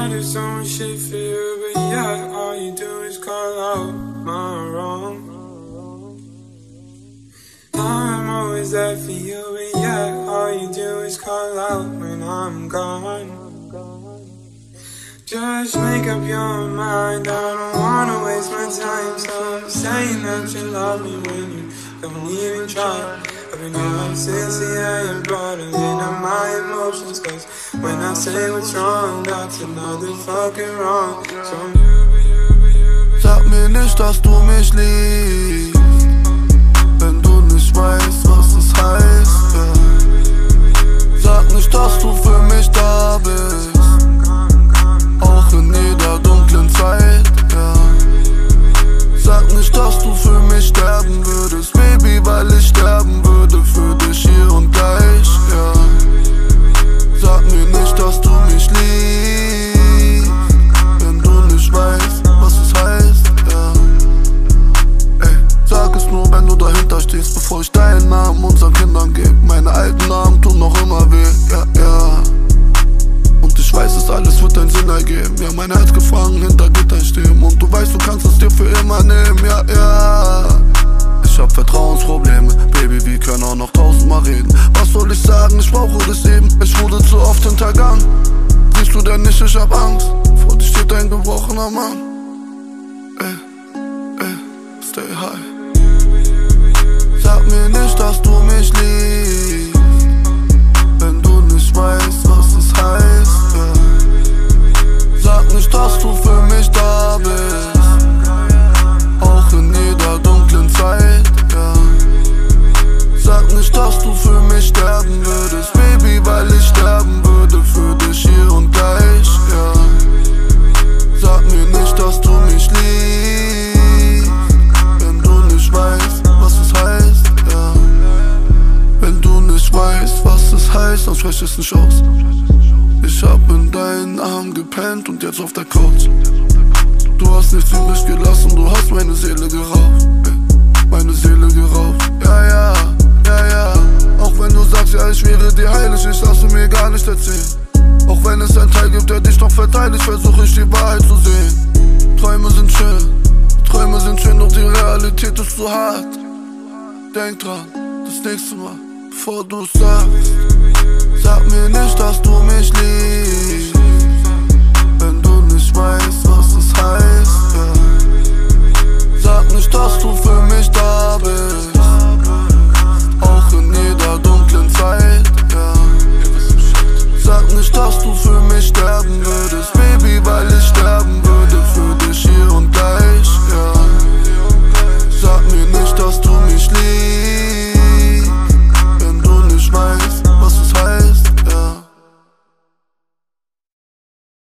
do so much shit for you, but yeah, all you do is call out my wrong. I'm always there for you, but yeah, all you do is call out when I'm gone. Just make up your mind, I don't wanna waste my time. So I'm saying that you love me when you don't even try. I've been out since the AM, bottling up my emotions. Cause when I say what's wrong, that's another fucking wrong. So sag mir nicht, dass du mich liebst, wenn du nicht weißt, was es heißt, ja. Sag nicht, dass du für mich da bist, auch in jeder dunklen Zeit, ja. Sag nicht, dass du für mich sterben würdest, Baby, weil ich sterben würde für dich hier und gleich, ja. Sag mir nicht, dass du mich liebst, wenn du nicht weißt, was es heißt, ja. Ey, sag es nur, wenn du dahinter stehst, bevor ich deinen Namen unseren Kindern geb. Meine alten Namen tun noch immer weh, ja, ja. Und ich weiß, es alles wird deinen Sinn ergeben. Ja, mein Herz gefangen hinter Gittern stehen. Und du weißt, du kannst es dir für immer nehmen, ja, ja. Ich hab Vertrauensprobleme, Baby, wir können auch noch 1000-mal reden. Was soll ich sagen, ich brauche das Leben. Ich wurde zu oft hintergangen. Siehst du denn nicht, ich hab Angst. Vor dir steht ein gebrochener Mann. Stay high. Sag mir nicht, dass du mich liebst, wenn du nicht weißt, was es heißt, ja. Sag nicht, dass du für mich da bist, auch in jeder dunklen Zeit, ja. Sag nicht, dass du für mich sterben würdest, Baby, weil ich sterben würde für dich hier und gleich, ja. Sag mir nicht, dass du mich liebst, wenn du nicht weißt, was es heißt, ja. Wenn du nicht weißt, was es heißt, dann sprech es nicht aus. Ich hab in deinen Armen gepennt und jetzt auf der Couch. Du hast nichts übrig gelassen, du hast meine Seele geraubt, meine Seele geraubt, ja, ja, ja, ja. Auch wenn du sagst, ja, ich wäre dir heilig, ich lasse mir gar nicht erzählen. Auch wenn es einen Teil gibt, der dich noch verteidigt, versuche ich die Wahrheit zu sehen. Träume sind schön, doch die Realität ist zu hart. Denk dran, das nächste Mal, bevor du sagst. Sag mir nicht, dass du mich liebst,